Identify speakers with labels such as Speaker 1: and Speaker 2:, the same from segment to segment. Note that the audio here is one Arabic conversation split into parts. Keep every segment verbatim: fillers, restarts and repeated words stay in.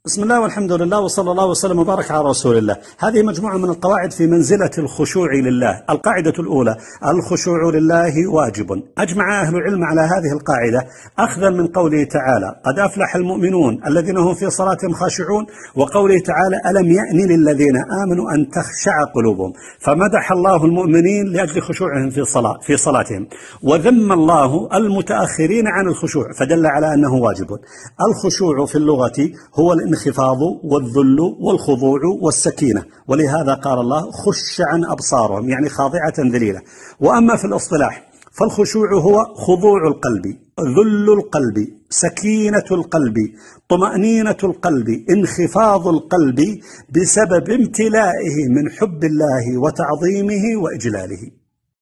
Speaker 1: بسم الله والحمد لله وصلى الله وسلم وبارك على رسول الله. هذه مجموعة من القواعد في منزلة الخشوع لله. القاعدة الأولى: الخشوع لله واجب. أجمع أهل العلم على هذه القاعدة أخذا من قوله تعالى: قد أفلح المؤمنون الذين هم في صلاتهم خاشعون، وقوله تعالى: ألم يأن للذين آمنوا أن تخشع قلوبهم. فمدح الله المؤمنين لأجل خشوعهم في صلاة في صلاتهم، وذم الله المتأخرين عن الخشوع، فدل على أنه واجب. الخشوع في اللغة هو الانخفاض والذل والخضوع والسكينة، ولهذا قال الله: خش عن أبصارهم، يعني خاضعة ذليلة. وأما في الاصطلاح فالخشوع هو خضوع القلب، ذل القلب، سكينة القلب، طمأنينة القلب، انخفاض القلب بسبب امتلائه من حب الله وتعظيمه وإجلاله.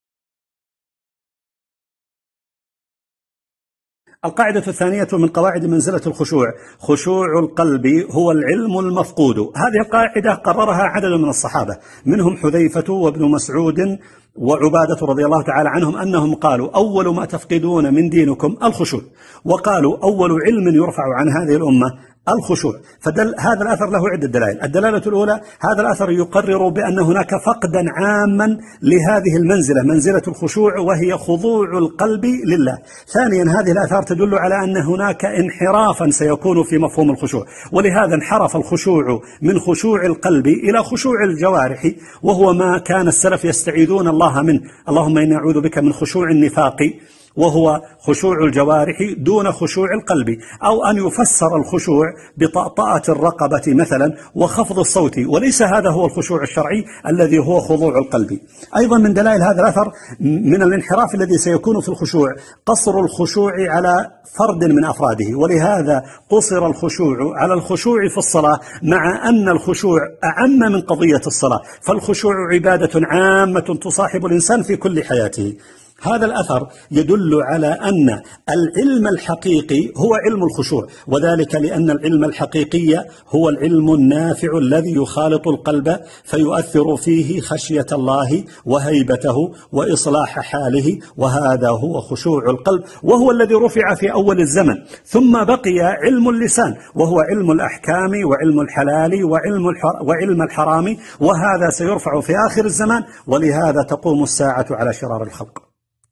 Speaker 1: القاعدة الثانية من قواعد منزلة الخشوع: خشوع القلب هو العلم المفقود. هذه القاعدة قررها عدد من الصحابة، منهم حذيفة وابن مسعود وعبادة رضي الله تعالى عنهم، أنهم قالوا: أول ما تفقدون من دينكم الخشوع. وقالوا: أول علم يرفع عن هذه الأمة الخشوع. فدل هذا الأثر له عدة دلائل. الدلالة الأولى: هذا الأثر يقرر بأن هناك فقدا عاما لهذه المنزلة، منزلة الخشوع، وهي خضوع القلب لله. ثانيا: هذه الآثار تدل على أن هناك انحرافا سيكون في مفهوم الخشوع، ولهذا انحرف الخشوع من خشوع القلب إلى خشوع الجوارح، وهو ما كان السلف يستعيذون الله منه: اللهم إني أعوذ بك من خشوع النفاق، وهو خشوع الجوارح دون خشوع القلب. أو أن يفسر الخشوع بطأطأة الرقبة مثلا وخفض الصوت، وليس هذا هو الخشوع الشرعي الذي هو خضوع القلب. أيضا من دلائل هذا الأثر من الانحراف الذي سيكون في الخشوع قصر الخشوع على فرد من أفراده، ولهذا قصر الخشوع على الخشوع في الصلاة، مع أن الخشوع أعم من قضية الصلاة، فالخشوع عبادة عامة تصاحب الإنسان في كل حياته. هذا الأثر يدل على أن العلم الحقيقي هو علم الخشوع، وذلك لأن العلم الحقيقي هو العلم النافع الذي يخالط القلب فيؤثر فيه خشية الله وهيبته وإصلاح حاله، وهذا هو خشوع القلب، وهو الذي رفع في أول الزمن. ثم بقي علم اللسان، وهو علم الأحكام وعلم الحلال وعلم وعلم الحرام، وهذا سيرفع في آخر الزمان، ولهذا تقوم الساعة على شرار الخلق.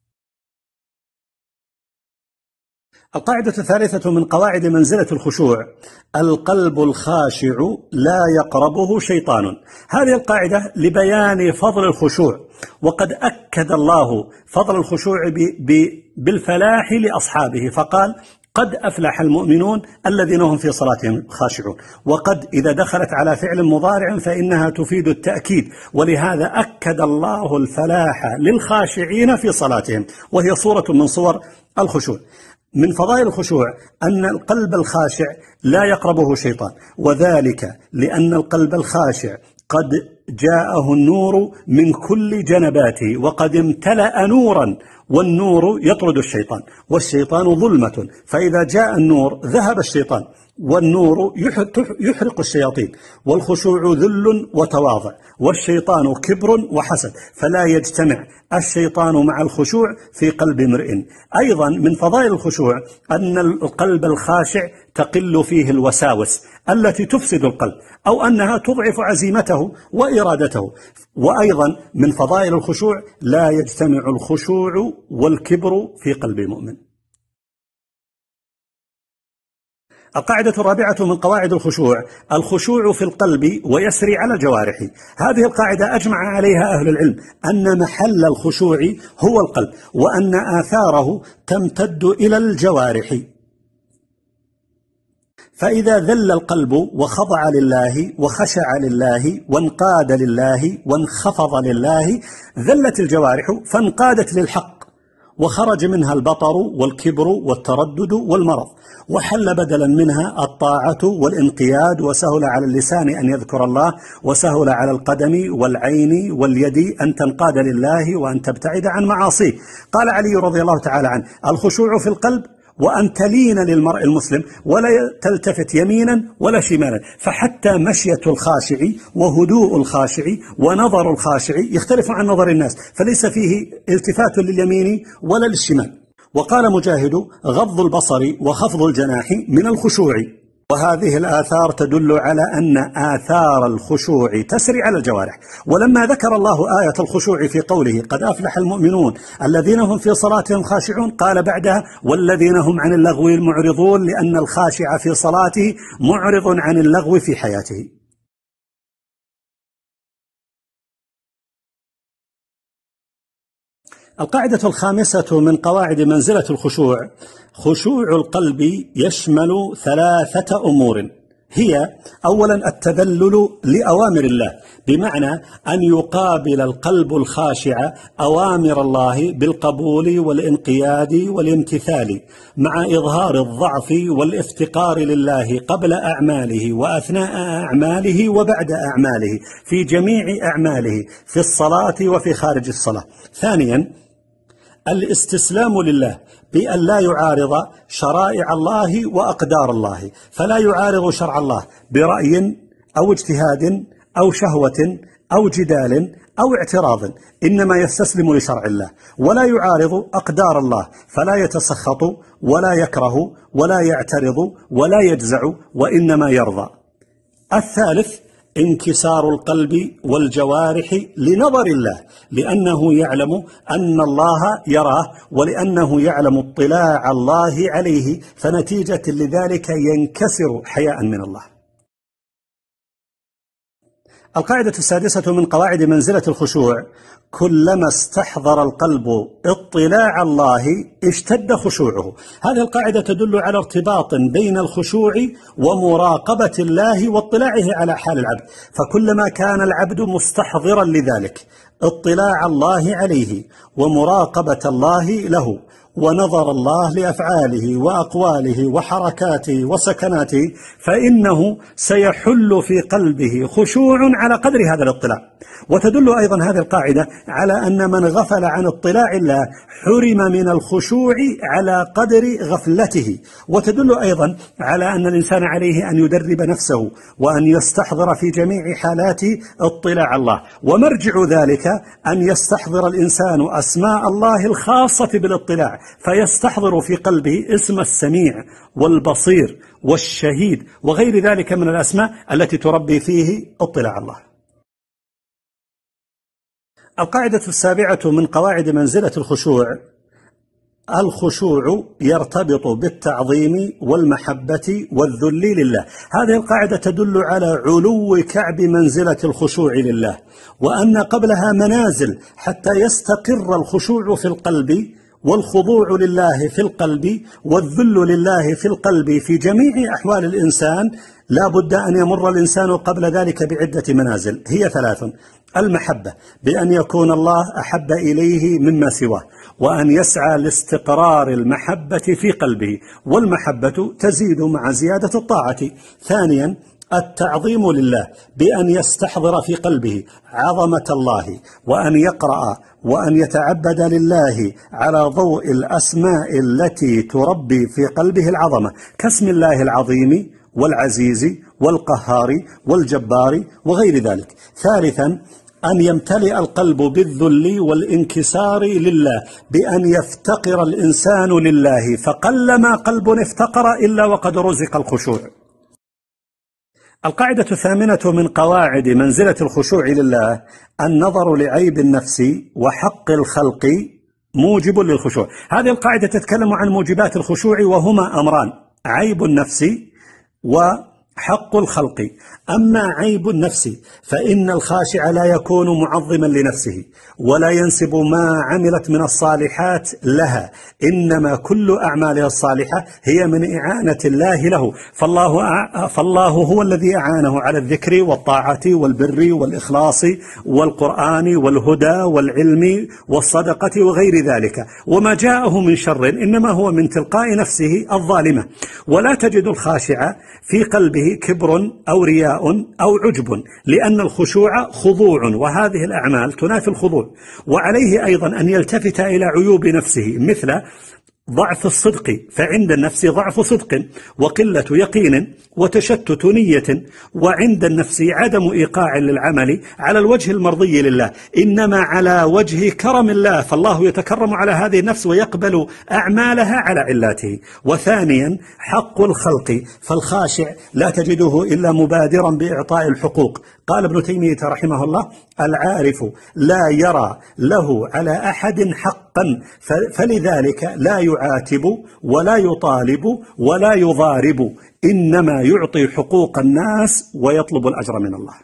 Speaker 1: القاعدة الثالثة من قواعد منزلة الخشوع: القلب الخاشع لا يقربه شيطان. هذه القاعدة لبيان فضل الخشوع، وقد أكد الله فضل الخشوع بالفلاح لأصحابه، فقال: قد أفلح المؤمنون الذين هم في صلاتهم خاشعون. وقد إذا دخلت على فعل مضارع فإنها تفيد التأكيد، ولهذا أكد الله الفلاح للخاشعين في صلاتهم، وهي صورة من صور الخشوع. من فضائل الخشوع أن القلب الخاشع لا يقربه شيطان، وذلك لأن القلب الخاشع قد جاءه النور من كل جنباته، وقد امتلأ نورا، والنور يطرد الشيطان، والشيطان ظلمة، فإذا جاء النور ذهب الشيطان، والنور يحرق الشياطين. والخشوع ذل وتواضع، والشيطان كبر وحسد، فلا يجتمع الشيطان مع الخشوع في قلب امرئ. أيضا من فضائل الخشوع أن القلب الخاشع تقل فيه الوساوس التي تفسد القلب، أو أنها تضعف عزيمته وإرادته. وأيضا من فضائل الخشوع لا يجتمع الخشوع والكبر في قلب المؤمن. القاعدة الرابعة من قواعد الخشوع: الخشوع في القلب ويسري على الجوارح. هذه القاعدة أجمع عليها أهل العلم أن محل الخشوع هو القلب، وأن آثاره تمتد إلى الجوارح. فإذا ذل القلب وخضع لله وخشع لله وانقاد لله وانخفض لله، ذلت الجوارح فانقادت للحق، وخرج منها البطر والكبر والتردد والمرض، وحل بدلا منها الطاعة والانقياد، وسهل على اللسان أن يذكر الله، وسهل على القدم والعين واليد أن تنقاد لله وأن تبتعد عن معاصيه. قال علي رضي الله تعالى عنه: الخشوع في القلب وأن تلين للمرء المسلم ولا تلتفت يمينا ولا شمالا، فحتى مشية الخاشع وهدوء الخاشع ونظر الخاشع يختلف عن نظر الناس، فليس فيه التفات لليمين ولا للشمال. وقال مجاهد: غض البصر وخفض الجناح من الخشوع. وهذه الآثار تدل على أن آثار الخشوع تسري على الجوارح. ولما ذكر الله آية الخشوع في قوله قد أفلح المؤمنون الذين هم في صلاتهم خاشعون، قال بعدها والذين هم عن اللغو معرضون، لأن الخاشع في صلاته معرض عن اللغو في حياته. القاعدة الخامسة من قواعد منزلة الخشوع: خشوع القلب يشمل ثلاثة أمور، هي أولا التذلل لأوامر الله، بمعنى أن يقابل القلب الخاشع أوامر الله بالقبول والانقياد والامتثال، مع إظهار الضعف والافتقار لله قبل أعماله وأثناء أعماله وبعد أعماله، في جميع أعماله في الصلاة وفي خارج الصلاة. ثانيا الاستسلام لله بأن لا يعارض شرائع الله وأقدار الله، فلا يعارض شرع الله برأي أو اجتهاد أو شهوة أو جدال أو اعتراض، إنما يستسلم لشرع الله، ولا يعارض أقدار الله، فلا يتسخط ولا يكره ولا يعترض ولا يجزع، وإنما يرضى. الثالث انكسار القلب والجوارح لنظر الله، لأنه يعلم أن الله يراه، ولأنه يعلم اطلاع الله عليه، فنتيجة لذلك ينكسر حياء من الله. القاعدة السادسة من قواعد منزلة الخشوع: كلما استحضر القلب اطلاع الله اشتد خشوعه. هذه القاعدة تدل على ارتباط بين الخشوع ومراقبة الله واطلاعه على حال العبد، فكلما كان العبد مستحضرا لذلك اطلاع الله عليه ومراقبة الله له ونظر الله لأفعاله وأقواله وحركاته وسكناته، فإنه سيحل في قلبه خشوع على قدر هذا الاطلاع. وتدل أيضا هذه القاعدة على أن من غفل عن اطلاع الله حرم من الخشوع على قدر غفلته. وتدل أيضا على أن الإنسان عليه أن يدرب نفسه وأن يستحضر في جميع حالاته اطلاع الله، ومرجع ذلك أن يستحضر الإنسان أسماء الله الخاصة بالاطلاع، فيستحضر في قلبه اسم السميع والبصير والشهيد وغير ذلك من الأسماء التي تربي فيه اطلاع الله. القاعدة السابعة من قواعد منزلة الخشوع: الخشوع يرتبط بالتعظيم والمحبة والذل لله. هذه القاعدة تدل على علو كعب منزلة الخشوع لله، وأن قبلها منازل حتى يستقر الخشوع في القلب والخضوع لله في القلب والذل لله في القلب في جميع أحوال الإنسان. لا بد أن يمر الإنسان قبل ذلك بعدة منازل، هي ثلاث: المحبة بأن يكون الله أحب إليه مما سواه، وأن يسعى لاستقرار المحبة في قلبه، والمحبة تزيد مع زيادة الطاعة. ثانيا التعظيم لله بأن يستحضر في قلبه عظمة الله، وأن يقرأ وأن يتعبد لله على ضوء الأسماء التي تربي في قلبه العظمة، كاسم الله العظيم والعزيز والقهار والجبار وغير ذلك. ثالثا أن يمتلئ القلب بالذل والانكسار لله، بأن يفتقر الإنسان لله، فقلما قلب افتقر إلا وقد رزق الخشوع. القاعدة الثامنة من قواعد منزلة الخشوع لله: النظر لعيب النفس وحق الخلق موجب للخشوع. هذه القاعدة تتكلم عن موجبات الخشوع، وهما أمران: عيب النفس وحق الخلق. أما عيب النفس فإن الخاشع لا يكون معظما لنفسه ولا ينسب ما عملت من الصالحات لها، إنما كل أعمالها الصالحة هي من إعانة الله له، فالله, فالله هو الذي أعانه على الذكر والطاعة والبر والإخلاص والقرآن والهدى والعلم والصدقة وغير ذلك، وما جاءه من شر إنما هو من تلقاء نفسه الظالمة. ولا تجد الخاشع في قلبه كبر أو رياء أو عجب، لأن الخشوع خضوع، وهذه الأعمال تنافي الخضوع. وعليه أيضا أن يلتفت إلى عيوب نفسه، مثل ضعف الصدق، فعند النفس ضعف صدق وقلة يقين وتشتت نية، وعند النفس عدم إيقاع للعمل على الوجه المرضي لله، إنما على وجه كرم الله، فالله يتكرم على هذه النفس ويقبل أعمالها على علاته. وثانيا حق الخلق، فالخاشع لا تجده إلا مبادرا بإعطاء الحقوق. قال ابن تيمية رحمه الله: العارف لا يرى له على أحد حقا، فلذلك لا يعاتب ولا يطالب ولا يضارب، إنما يعطي حقوق الناس ويطلب الأجر من الله.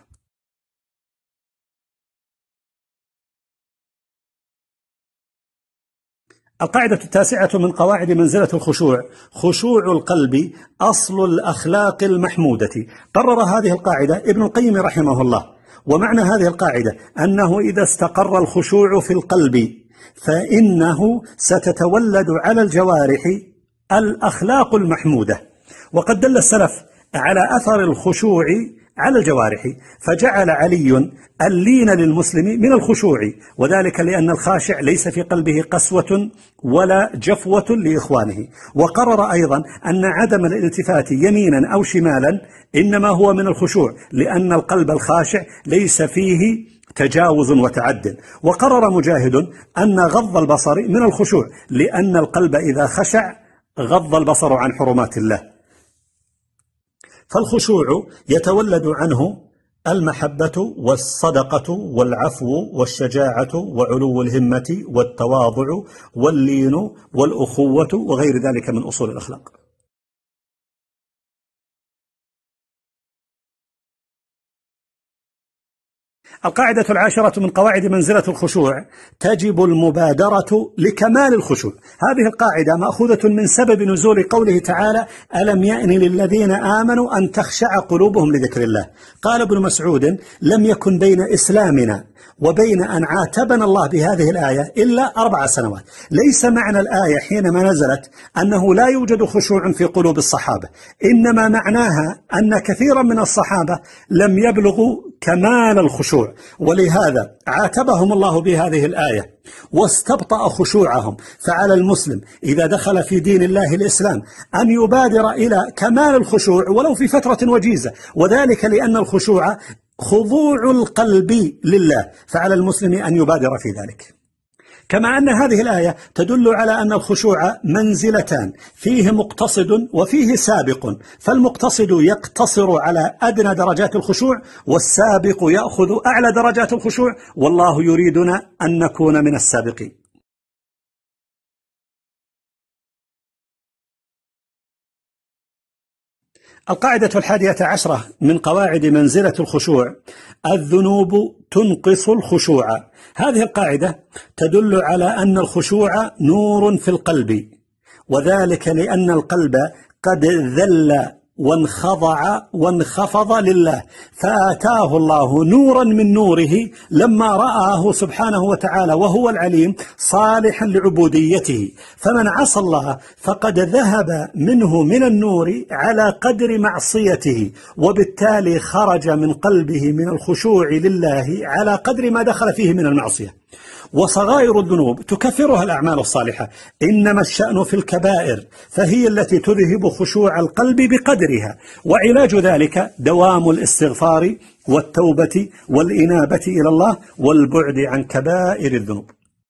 Speaker 1: القاعدة التاسعة من قواعد منزلة الخشوع: خشوع القلب أصل الأخلاق المحمودة. قرر هذه القاعدة ابن القيم رحمه الله، ومعنى هذه القاعدة أنه إذا استقر الخشوع في القلب فإنه ستتولد على الجوارح الأخلاق المحمودة. وقد دل السلف على أثر الخشوع على الجوارح، فجعل علي اللين للمسلم من الخشوع، وذلك لأن الخاشع ليس في قلبه قسوة ولا جفوة لإخوانه. وقرر أيضا أن عدم الالتفات يمينا أو شمالا إنما هو من الخشوع، لأن القلب الخاشع ليس فيه تجاوز وتعد. وقرر مجاهد أن غض البصر من الخشوع، لأن القلب إذا خشع غض البصر عن حرمات الله. فالخشوع يتولد عنه المحبة والصدقة والعفو والشجاعة وعلو الهمة والتواضع واللين والأخوة وغير ذلك من أصول الأخلاق. القاعدة العاشرة من قواعد منزلة الخشوع: تجب المبادرة لكمال الخشوع. هذه القاعدة مأخوذة من سبب نزول قوله تعالى: ألم يأن للذين آمنوا أن تخشع قلوبهم لذكر الله. قال ابن مسعود: لم يكن بين إسلامنا وبين أن عاتبنا الله بهذه الآية إلا أربع سنوات. ليس معنى الآية حينما نزلت أنه لا يوجد خشوع في قلوب الصحابة، إنما معناها أن كثيرا من الصحابة لم يبلغوا كمال الخشوع، ولهذا عاتبهم الله بهذه الآية واستبطأ خشوعهم. فعلى المسلم إذا دخل في دين الله الإسلام أن يبادر إلى كمال الخشوع ولو في فترة وجيزة، وذلك لأن الخشوع خضوع القلب لله، فعلى المسلم أن يبادر في ذلك. كما أن هذه الآية تدل على أن الخشوع منزلتان، فيه مقتصد وفيه سابق، فالمقتصد يقتصر على أدنى درجات الخشوع، والسابق يأخذ أعلى درجات الخشوع، والله يريدنا أن نكون من السابقين. القاعدة الحادية عشرة من قواعد منزلة الخشوع: الذنوب تنقص الخشوع. هذه القاعدة تدل على أن الخشوع نور في القلب، وذلك لأن القلب قد ذل وانخضع وانخفض لله، فآتاه الله نورا من نوره لما رآه سبحانه وتعالى وهو العليم صالحا لعبوديته. فمن عصى الله فقد ذهب منه من النور على قدر معصيته، وبالتالي خرج من قلبه من الخشوع لله على قدر ما دخل فيه من المعصية. وصغائر الذنوب تكفرها الأعمال الصالحة، إنما الشأن في الكبائر، فهي التي تذهب خشوع القلب بقدرها، وعلاج ذلك دوام الاستغفار والتوبة والإنابة إلى الله والبعد عن كبائر الذنوب.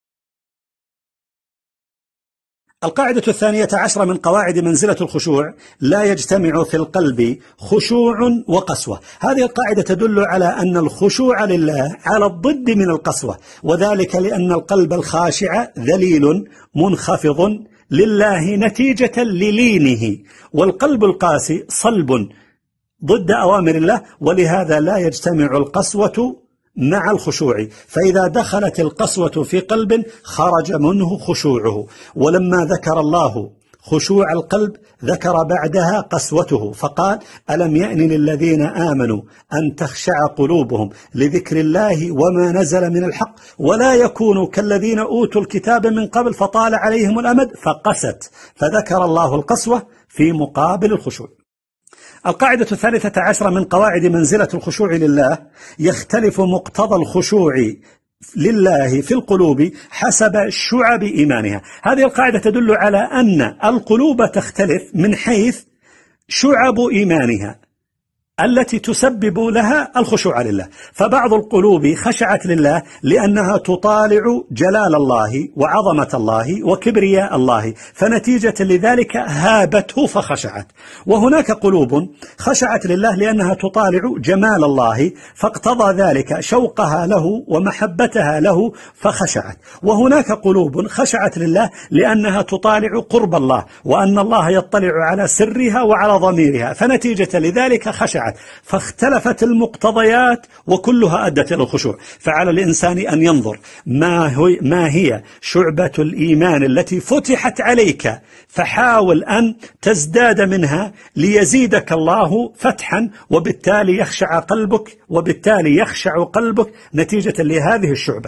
Speaker 1: القاعدة الثانية عشرة من قواعد منزلة الخشوع: لا يجتمع في القلب خشوع وقسوة. هذه القاعدة تدل على أن الخشوع لله على الضد من القسوة، وذلك لأن القلب الخاشع ذليل منخفض لله نتيجة للينه، والقلب القاسي صلب ضد أوامر الله، ولهذا لا يجتمع القسوة مع الخشوع، فإذا دخلت القسوة في قلب خرج منه خشوعه. ولما ذكر الله خشوع القلب ذكر بعدها قسوته، فقال: ألم يأن للذين آمنوا أن تخشع قلوبهم لذكر الله وما نزل من الحق ولا يكونوا كالذين أوتوا الكتاب من قبل فطال عليهم الأمد فقست، فذكر الله القسوة في مقابل الخشوع. القاعدة الثالثة عشرة من قواعد منزلة الخشوع لله: يختلف مقتضى الخشوع لله في القلوب حسب شعب إيمانها. هذه القاعدة تدل على أن القلوب تختلف من حيث شعب إيمانها التي تسبب لها الخشوع لله. فبعض القلوب خشعت لله لأنها تطالع جلال الله وعظمة الله وكبرياء الله، فنتيجة لذلك هابته فخشعت. وهناك قلوب خشعت لله لأنها تطالع جمال الله، فاقتضى ذلك شوقها له ومحبتها له فخشعت. وهناك قلوب خشعت لله لأنها تطالع قرب الله وأن الله يطلع على سرها وعلى ضميرها، فنتيجة لذلك خشعت. فاختلفت المقتضيات وكلها أدت إلى الخشوع. فعلى الإنسان أن ينظر ما, هو ما هي شعبة الإيمان التي فتحت عليك، فحاول أن تزداد منها ليزيدك الله فتحا، وبالتالي يخشع قلبك وبالتالي يخشع قلبك نتيجة لهذه الشعبة.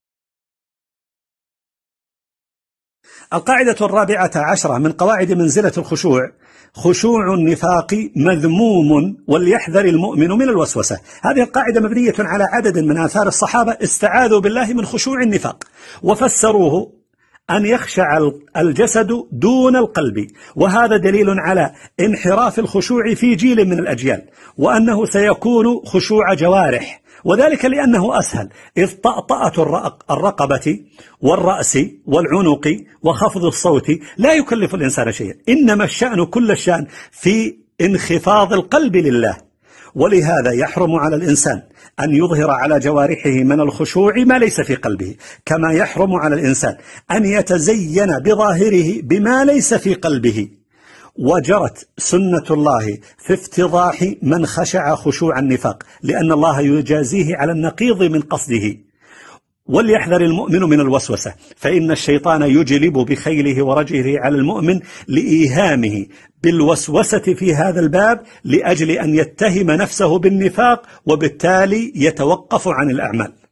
Speaker 1: القاعدة الرابعة عشرة من قواعد منزلة الخشوع: خشوع النفاق مذموم وليحذر المؤمن من الوسوسة. هذه القاعدة مبنية على عدد من آثار الصحابة استعاذوا بالله من خشوع النفاق، وفسروه أن يخشع الجسد دون القلب، وهذا دليل على انحراف الخشوع في جيل من الأجيال، وأنه سيكون خشوع جوارح، وذلك لأنه أسهل، إذ طأطأة الرقبة والرأس والعنق وخفض الصوت لا يكلف الإنسان شيئا، إنما الشأن كل الشأن في انخفاض القلب لله. ولهذا يحرم على الإنسان أن يظهر على جوارحه من الخشوع ما ليس في قلبه، كما يحرم على الإنسان أن يتزين بظاهره بما ليس في قلبه. وجرت سنة الله في افتضاح من خشع خشوع النفاق، لأن الله يجازيه على النقيض من قصده. وليحذر المؤمن من الوسوسة، فإن الشيطان يجلب بخيله ورجله على المؤمن لإيهامه بالوسوسة في هذا الباب لأجل أن يتهم نفسه بالنفاق، وبالتالي يتوقف عن الأعمال.